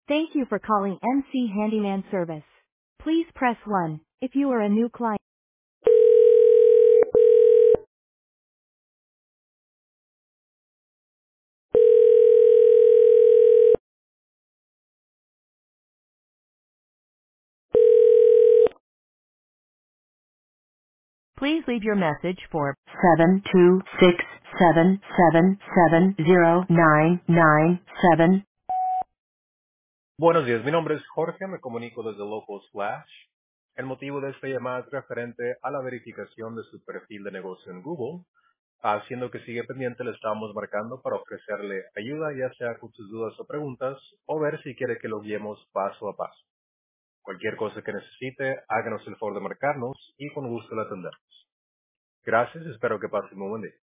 Thank you for calling MC Handyman Service. Please press 1 if you are a new client. Please leave your message for 72677709997. Buenos días, mi nombre es Jorge, me comunico desde Local Flash. El motivo de esta llamada es referente a la verificación de su perfil de negocio en Google. Haciendo que siga pendiente, le estamos marcando para ofrecerle ayuda, ya sea con sus dudas o preguntas, o ver si quiere que lo guiemos paso a paso. Cualquier cosa que necesite, háganos el favor de marcarnos y con gusto la atendemos. Gracias, espero que pase un buen día.